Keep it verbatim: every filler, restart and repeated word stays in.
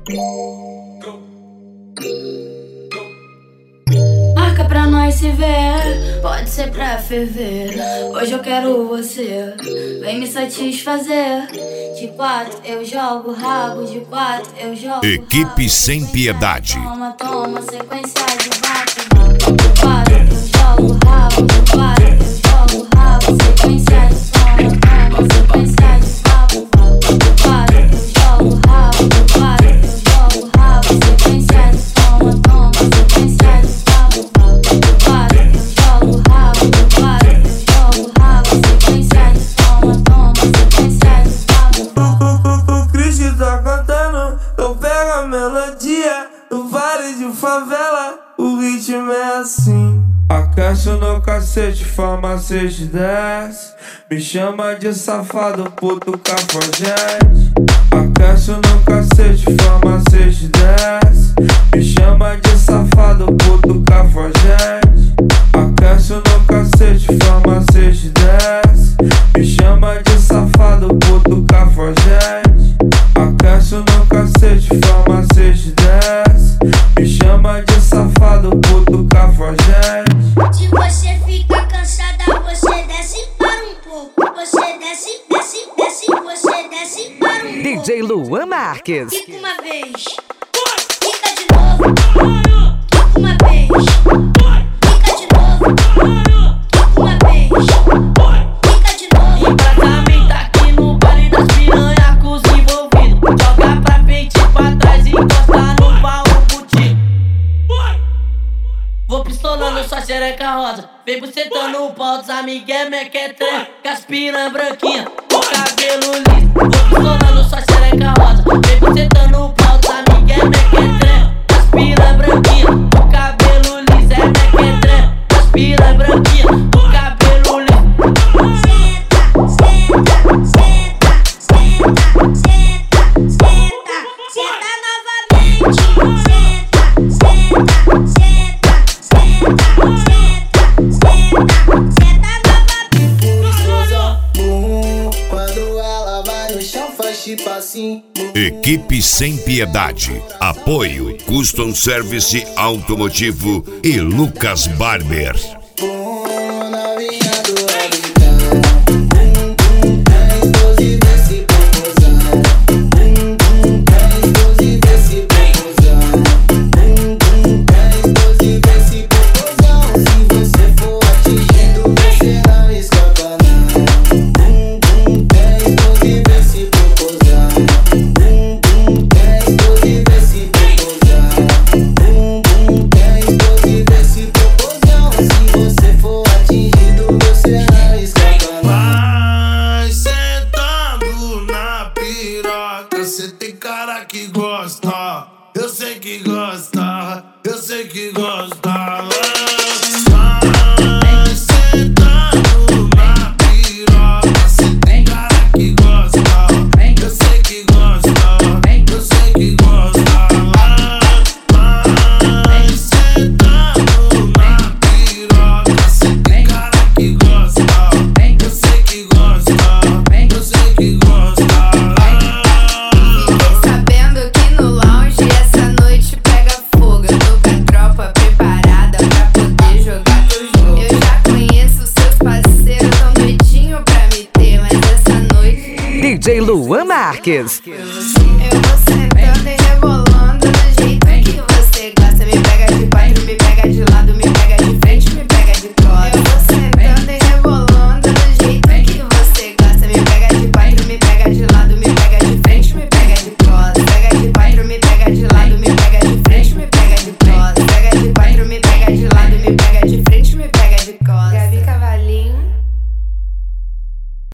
Marca pra nós se ver, pode ser pra ferver. Hoje eu quero você, vem me satisfazer. De quatro eu jogo rabo, de quatro eu jogo Equipe rabo. Sem Piedade. Toma, toma, sequência de bate, bate. De quatro eu jogo rabo, de quatro eu jogo rabo. Sequência de toma, toma, sequência de rabo, rabo. De quatro eu jogo rabo, de quatro eu jogo rabo. Sequência de toma, toma, sequência de rabo, rabo. De quatro eu jogo rabo, de quatro eu jogo rabo. Sequência de toma, toma, sequência de rabo, rabo. O Cris tá cantando, eu pego a melodia. No vale de favela, o ritmo é assim. Aquece no cacete, farmacete desce. Me chama de safado, puto cafajeste. Aquece no cacete, farmacete desce. Me chama de safado, puto cafajeste. Aquece no cacete, farmacete desce. Me chama de safado, puto cafajeste. Aquece no cacete, farmacete desce. Me chama de safado, puto cafajeste. Se você fica cansada, você desce para um pouco. Você desce, desce, desce, você desce para um pouco. D J Luan Marques. Fica uma vez, fica de novo. Fica uma vez, fica de novo. Fica uma vez, fica de novo. E pra também tá aqui no baile das piranha com os envolvidos. Joga pra frente e pra trás e encosta no baú contigo. Vou pistolando sua xereca rosa. Vem bucetando o pau dos amigué, mequetré. Com as piranha branquinha, com cabelo liso. Vou pistolando sua xereca rosa. Vem bucetando o pau dos amigué, mequetré. Com as piranha branquinha, com cabelo liso. É mequetré, com as piranha branquinha, com cabelo liso. Equipe Sem Piedade. Apoio Custom Service Automotivo e Lucas Barber. Eu sei que gosta, eu sei que gosta. Vai sentando na piroca. Cê tem cara que gosta, eu sei que gosta, eu sei que gosta. Vai sentando na piroca. Cê tem cara que gosta, eu sei que gosta, eu sei que gosta. Fiquei sabendo que no lounge essa noite pega fogo. Eu tô com a tropa preparada pra poder jogar teu jogo. Eu já conheço seus parceiros, tão doidinho pra me ter, mas essa noite D J Luan Marques. eu